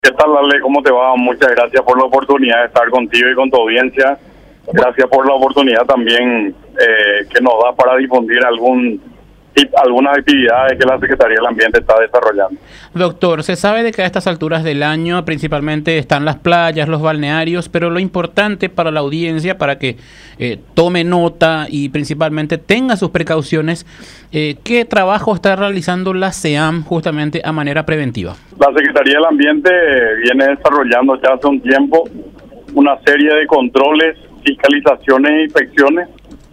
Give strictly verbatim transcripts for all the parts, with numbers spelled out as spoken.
¿Qué tal, Ale? ¿Cómo te va? Muchas gracias por la oportunidad de estar contigo y con tu audiencia. Gracias por la oportunidad también eh, que nos da para difundir algún tip, algunas actividades que la Secretaría del Ambiente está desarrollando. Doctor, se sabe de que a estas alturas del año principalmente están las playas, los balnearios, pero lo importante para la audiencia, para que eh, tome nota y principalmente tenga sus precauciones, eh, ¿qué trabajo está realizando la SEAM justamente a manera preventiva? La Secretaría del Ambiente viene desarrollando ya hace un tiempo una serie de controles, fiscalizaciones e inspecciones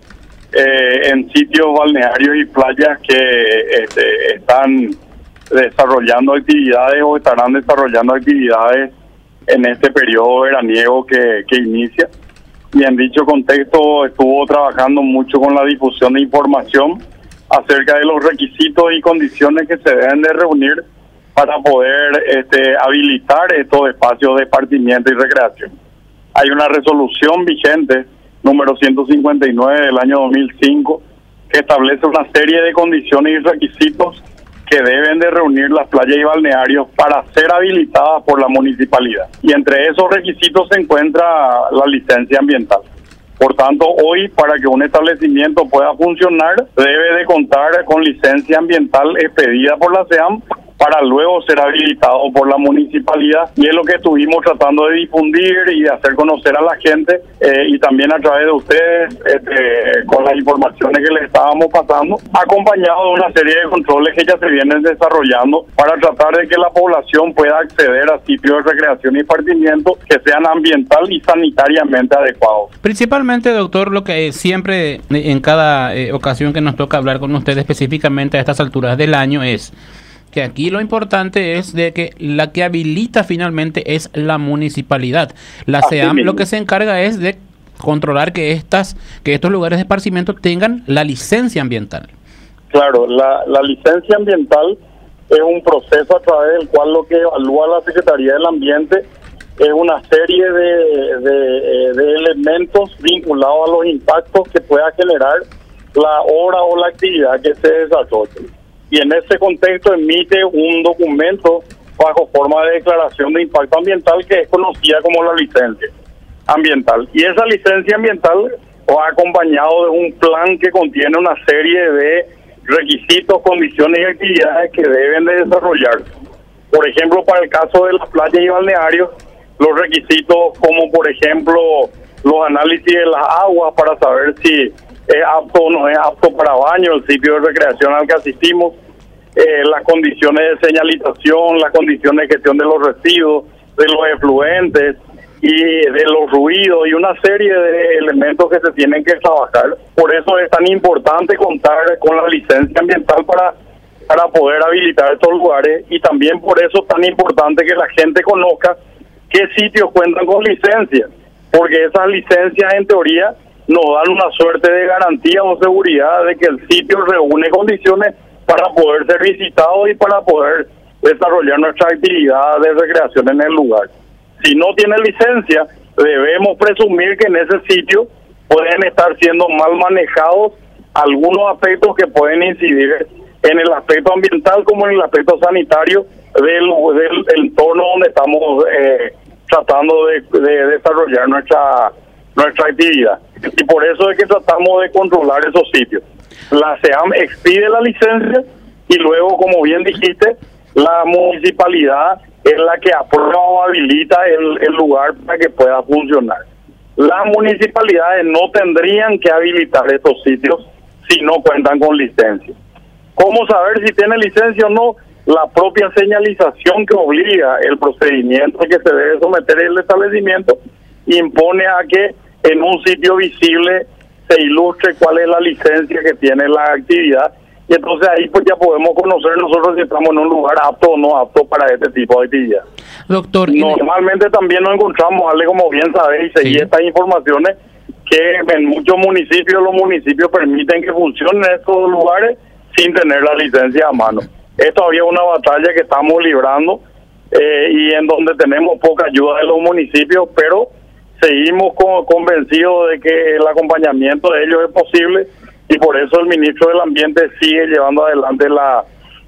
eh, en sitios balnearios y playas que este, están desarrollando actividades o estarán desarrollando actividades en este periodo veraniego que, que inicia. Y en dicho contexto estuvo trabajando mucho con la difusión de información acerca de los requisitos y condiciones que se deben de reunir para poder este, habilitar estos espacios de esparcimiento y recreación. Hay una resolución vigente, número ciento cincuenta y nueve del año dos mil cinco, que establece una serie de condiciones y requisitos que deben de reunir las playas y balnearios para ser habilitadas por la municipalidad. Y entre esos requisitos se encuentra la licencia ambiental. Por tanto, hoy, para que un establecimiento pueda funcionar, debe de contar con licencia ambiental expedida por la SEAM para luego ser habilitado por la municipalidad, y es lo que estuvimos tratando de difundir y de hacer conocer a la gente, eh, y también a través de ustedes, este, con las informaciones que les estábamos pasando, acompañado de una serie de controles que ya se vienen desarrollando para tratar de que la población pueda acceder a sitios de recreación y esparcimiento que sean ambiental y sanitariamente adecuados. Principalmente, doctor, lo que siempre en cada eh, ocasión que nos toca hablar con usted específicamente a estas alturas del año es que aquí lo importante es de que la que habilita finalmente es la municipalidad. La SEAM lo que se encarga es de controlar que estas que estos lugares de esparcimiento tengan la licencia ambiental. Claro, la, la licencia ambiental es un proceso a través del cual lo que evalúa la Secretaría del Ambiente es una serie de, de, de elementos vinculados a los impactos que pueda generar la obra o la actividad que se desarrolle. Y en ese contexto emite un documento bajo forma de declaración de impacto ambiental que es conocida como la licencia ambiental. Y esa licencia ambiental va acompañado de un plan que contiene una serie de requisitos, condiciones y actividades que deben de desarrollarse. Por ejemplo, para el caso de las playas y balnearios, los requisitos como por ejemplo los análisis de las aguas para saber si es apto o no es apto para baño el sitio de recreación al que asistimos, eh, las condiciones de señalización, las condiciones de gestión de los residuos, de los efluentes y de los ruidos y una serie de elementos que se tienen que trabajar. Por eso es tan importante contar con la licencia ambiental para, para poder habilitar estos lugares, y también por eso es tan importante que la gente conozca qué sitios cuentan con licencia, porque esas licencias en teoría nos dan una suerte de garantía o seguridad de que el sitio reúne condiciones para poder ser visitado y para poder desarrollar nuestra actividad de recreación en el lugar. Si no tiene licencia, debemos presumir que en ese sitio pueden estar siendo mal manejados algunos aspectos que pueden incidir en el aspecto ambiental como en el aspecto sanitario del, del entorno donde estamos eh, tratando de, de desarrollar nuestra nuestra actividad. Y por eso es que tratamos de controlar esos sitios. La SEAM expide la licencia y luego, como bien dijiste, la municipalidad es la que aprueba o habilita el, el lugar para que pueda funcionar. Las municipalidades no tendrían que habilitar estos sitios si no cuentan con licencia. ¿Cómo saber si tiene licencia o no? La propia señalización que obliga el procedimiento que se debe someter el establecimiento impone a que en un sitio visible se ilustre cuál es la licencia que tiene la actividad, y entonces ahí pues ya podemos conocer nosotros si estamos en un lugar apto o no apto para este tipo de actividad. Doctor, normalmente también nos encontramos, Ale, como bien sabéis, y seguir sí. estas informaciones, que en muchos municipios los municipios permiten que funcionen estos lugares sin tener la licencia a mano. Es todavía una batalla que estamos librando eh, y en donde tenemos poca ayuda de los municipios, pero seguimos con, convencidos de que el acompañamiento de ellos es posible, y por eso el ministro del Ambiente sigue llevando adelante la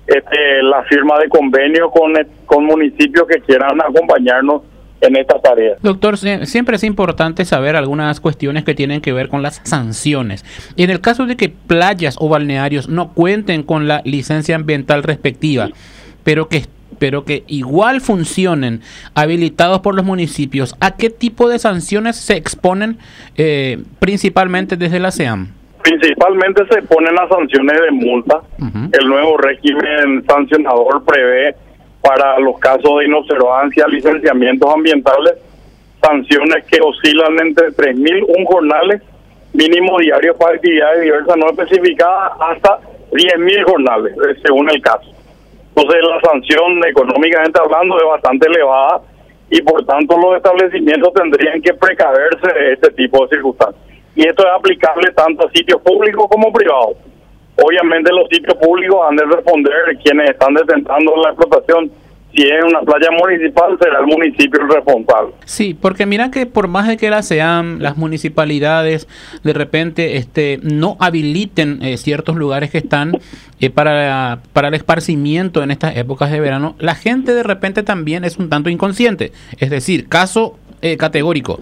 este, la firma de convenio con, con municipios que quieran acompañarnos en esta tarea. Doctor, siempre es importante saber algunas cuestiones que tienen que ver con las sanciones. Y en el caso de que playas o balnearios no cuenten con la licencia ambiental respectiva, pero que pero que igual funcionen habilitados por los municipios, ¿a qué tipo de sanciones se exponen eh, principalmente desde la SEAM? Principalmente se ponen las sanciones de multa. Uh-huh. El nuevo régimen sancionador prevé para los casos de inobservancia, licenciamientos ambientales, sanciones que oscilan entre tres mil un jornales mínimo diarios para actividades diversas no especificadas hasta diez mil jornales, según el caso. Entonces la sanción económicamente hablando es bastante elevada y por tanto los establecimientos tendrían que precaverse de este tipo de circunstancias. Y esto es aplicable tanto a sitios públicos como privados. Obviamente los sitios públicos han de responder quienes están detentando la explotación. Si es una playa municipal, será el municipio el responsable. Sí, porque mira que por más de que la SEAM, las municipalidades, de repente este no habiliten eh, ciertos lugares que están eh, para, para el esparcimiento en estas épocas de verano, la gente de repente también es un tanto inconsciente. Es decir, caso eh, categórico.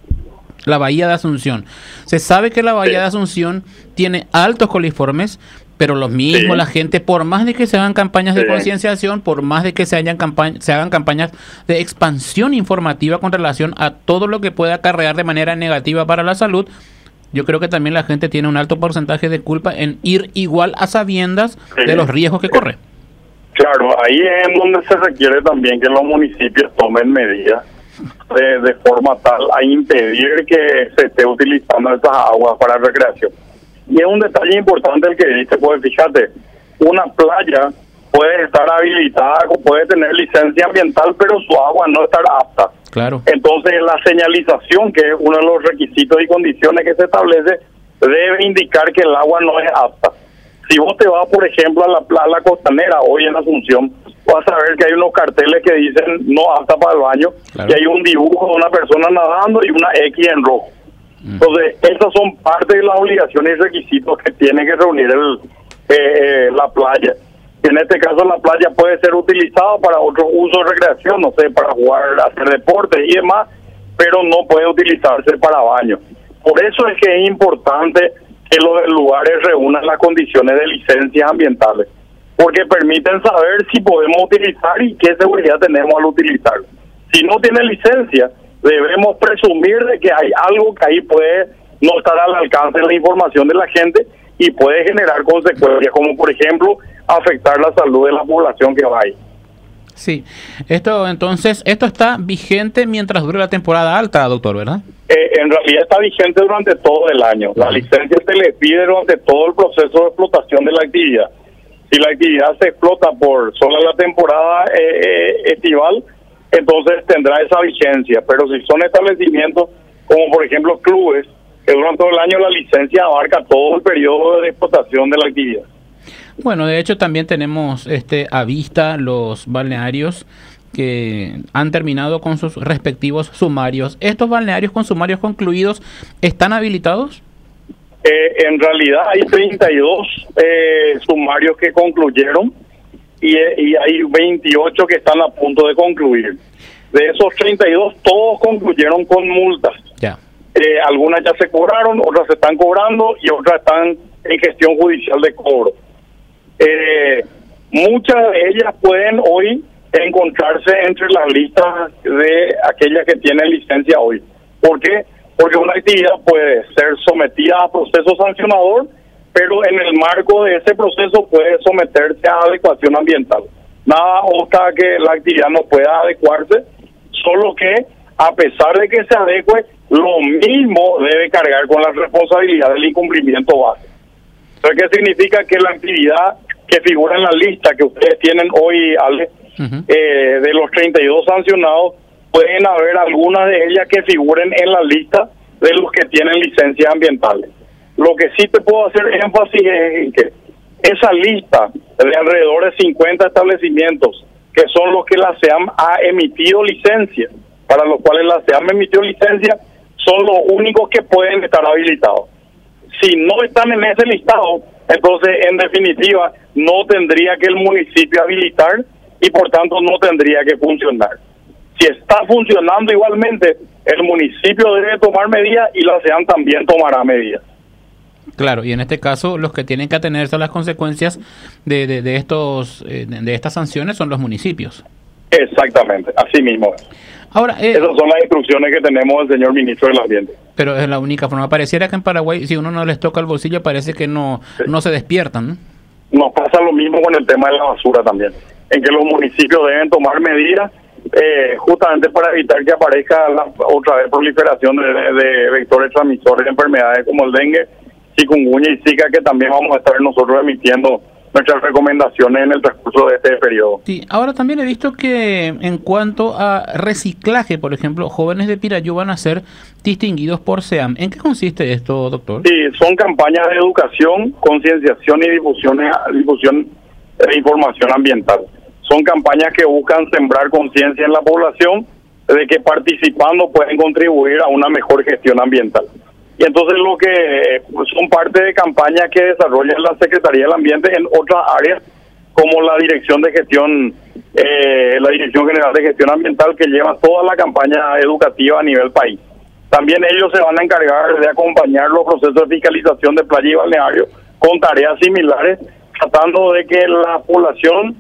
La Bahía de Asunción. Se sabe que la Bahía de Asunción tiene altos coliformes, pero lo mismo sí. La gente, por más de que se hagan campañas sí. de concienciación, por más de que se hayan campañas, se hagan campañas de expansión informativa con relación a todo lo que puede acarrear de manera negativa para la salud, yo creo que también la gente tiene un alto porcentaje de culpa en ir igual a sabiendas sí. de los riesgos que corre. Claro, ahí es en donde se requiere también que los municipios tomen medidas De, de forma tal a impedir que se esté utilizando estas aguas para recreación. Y es un detalle importante el que dice, pues fíjate, una playa puede estar habilitada, puede tener licencia ambiental, pero su agua no estar apta. Claro. Entonces la señalización, que es uno de los requisitos y condiciones que se establece, debe indicar que el agua no es apta. Si vos te vas, por ejemplo, a la, a la costanera hoy en Asunción, vas a ver que hay unos carteles que dicen no apta para el baño, claro. Y hay un dibujo de una persona nadando y una X en rojo. Mm. Entonces, esas son parte de las obligaciones y requisitos que tiene que reunir el, eh, la playa. En este caso, la playa puede ser utilizada para otros usos de recreación, no sé, para jugar, hacer deportes y demás, pero no puede utilizarse para baño. Por eso es que es importante que los lugares reúnan las condiciones de licencias ambientales, porque permiten saber si podemos utilizar y qué seguridad tenemos al utilizarlo. Si no tiene licencia, debemos presumir de que hay algo que ahí puede no estar al alcance de la información de la gente y puede generar consecuencias, como por ejemplo afectar la salud de la población que va ahí. Sí, esto entonces, esto está vigente mientras dure la temporada alta, doctor, ¿verdad? Eh, en realidad está vigente durante todo el año. La licencia se le pide durante todo el proceso de explotación de la actividad. Si la actividad se explota por solo la temporada eh, eh, estival, entonces tendrá esa vigencia. Pero si son establecimientos como por ejemplo clubes, que durante todo el año la licencia abarca todo el periodo de explotación de la actividad. Bueno, de hecho también tenemos este a vista los balnearios que han terminado con sus respectivos sumarios. ¿Estos balnearios con sumarios concluidos están habilitados? Eh, en realidad hay treinta y dos eh, sumarios que concluyeron y, y hay veintiocho que están a punto de concluir. De esos treinta y dos, todos concluyeron con multas. Ya. Eh, algunas ya se cobraron, otras se están cobrando y otras están en gestión judicial de cobro. Eh, muchas de ellas pueden hoy encontrarse entre las listas de aquellas que tienen licencia hoy. ¿Por qué? Porque una actividad puede ser sometida a proceso sancionador, pero en el marco de ese proceso puede someterse a adecuación ambiental. Nada obsta que la actividad no pueda adecuarse, solo que a pesar de que se adecue, lo mismo debe cargar con la responsabilidad del incumplimiento base. ¿Qué significa? Que la actividad que figura en la lista que ustedes tienen hoy, Ale, uh-huh. eh, de los treinta y dos sancionados, pueden haber algunas de ellas que figuren en la lista de los que tienen licencias ambientales. Lo que sí te puedo hacer énfasis es en que esa lista de alrededor de cincuenta establecimientos, que son los que la SEAM ha emitido licencia, para los cuales la SEAM emitió licencia, son los únicos que pueden estar habilitados. Si no están en ese listado, Entonces, en definitiva, no tendría que el municipio habilitar y por tanto no tendría que funcionar. Si está funcionando igualmente, el municipio debe tomar medidas y la SEAM también tomará medidas. Claro, y en este caso los que tienen que atenerse a las consecuencias de, de, de estos eh, de estas sanciones son los municipios. Exactamente, así mismo. Ahora, eh, esas son las instrucciones que tenemos del señor ministro del Ambiente. Pero es la única forma. Pareciera que en Paraguay, si uno no les toca el bolsillo, parece que no, sí. no se despiertan, ¿no? Nos pasa lo mismo con el tema de la basura también, en que los municipios deben tomar medidas eh, justamente para evitar que aparezca la, otra vez proliferación de, de, de vectores transmisores de enfermedades como el dengue, chikungunya y zika, que también vamos a estar nosotros emitiendo nuestras recomendaciones en el transcurso de este periodo. Sí, ahora también he visto que en cuanto a reciclaje, por ejemplo, jóvenes de Pirayú van a ser distinguidos por SEAM. ¿En qué consiste esto, doctor? Sí, son campañas de educación, concienciación y difusión, difusión de información ambiental. Son campañas que buscan sembrar conciencia en la población de que participando pueden contribuir a una mejor gestión ambiental. Y entonces lo que pues, son parte de campañas que desarrolla la Secretaría del Ambiente en otras áreas, como la Dirección de Gestión, eh, la Dirección General de Gestión Ambiental, que lleva toda la campaña educativa a nivel país. También ellos se van a encargar de acompañar los procesos de fiscalización de playa y balneario con tareas similares, tratando de que la población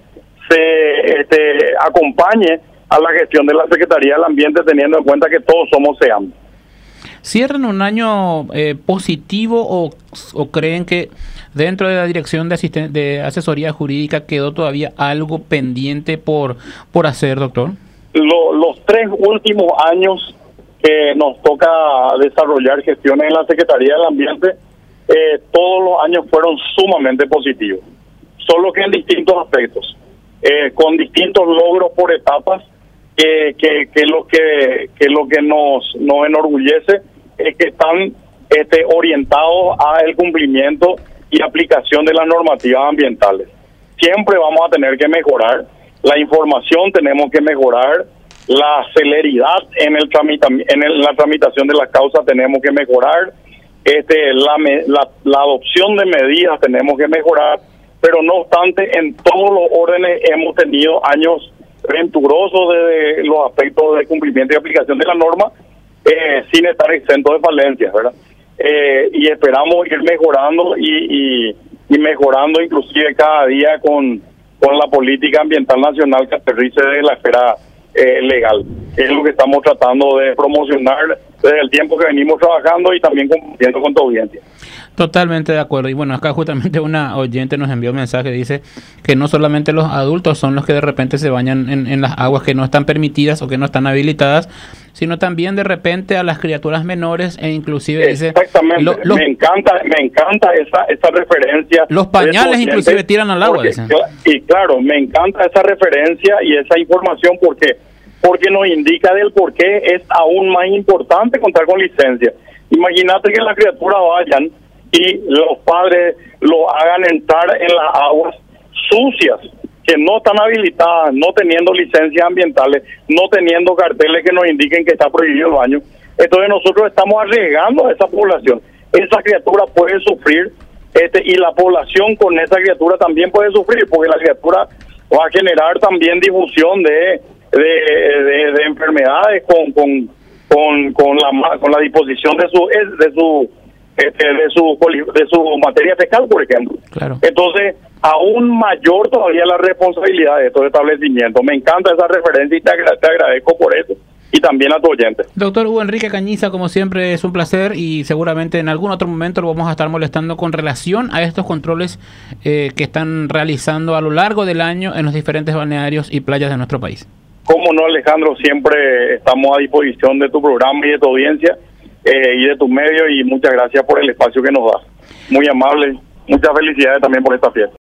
se este, acompañe a la gestión de la Secretaría del Ambiente, teniendo en cuenta que todos somos SEAM. ¿Cierran un año eh, positivo o, o creen que dentro de la Dirección de, asisten de Asesoría Jurídica quedó todavía algo pendiente por, por hacer, doctor? Lo, los tres últimos años que nos toca desarrollar gestiones en la Secretaría del Ambiente, eh, todos los años fueron sumamente positivos, solo que en distintos aspectos, eh, con distintos logros por etapas, que, que, que lo que, que lo que nos, nos enorgullece es que están este, orientados al cumplimiento y aplicación de las normativas ambientales. Siempre vamos a tener que mejorar, la información tenemos que mejorar, la celeridad en el tramita, en el, la tramitación de las causas tenemos que mejorar, este, la, la, la adopción de medidas tenemos que mejorar, pero no obstante, en todos los órdenes hemos tenido años venturosos de, de los aspectos de cumplimiento y aplicación de la norma, eh, sin estar exento de falencias, ¿verdad? Eh, y esperamos ir mejorando y, y, y mejorando inclusive cada día con, con la política ambiental nacional que aterrice de la esfera eh, legal. Es lo que estamos tratando de promocionar desde el tiempo que venimos trabajando y también cumpliendo con tu audiencia. Totalmente de acuerdo. Y bueno, acá justamente una oyente nos envió un mensaje, dice que no solamente los adultos son los que de repente se bañan en, en las aguas que no están permitidas o que no están habilitadas, sino también de repente a las criaturas menores e inclusive dice... Exactamente, lo, lo, me encanta me encanta esa esa referencia. Los pañales inclusive tiran al agua, porque, dicen. Y claro, me encanta esa referencia y esa información porque porque nos indica del por qué es aún más importante contar con licencia. Imagínate que las criaturas vayan y los padres lo hagan entrar en las aguas sucias, que no están habilitadas, no teniendo licencias ambientales, no teniendo carteles que nos indiquen que está prohibido el baño. Entonces nosotros estamos arriesgando a esa población. Esa criatura puede sufrir, este, y la población con esa criatura también puede sufrir, porque la criatura va a generar también difusión de de, de, de enfermedades con con con con la con la disposición de su de su este, de su de su materia fecal, por ejemplo. Claro. Entonces, aún mayor todavía la responsabilidad de estos establecimientos. Me encanta esa referencia y te, agra te agradezco por eso. Y también a tu oyente. Doctor Hugo Enrique Cañiza, como siempre es un placer y seguramente en algún otro momento lo vamos a estar molestando con relación a estos controles eh, que están realizando a lo largo del año en los diferentes balnearios y playas de nuestro país. Cómo no, Alejandro, siempre estamos a disposición de tu programa y de tu audiencia eh, y de tus medios, y muchas gracias por el espacio que nos das. Muy amable, muchas felicidades también por esta fiesta.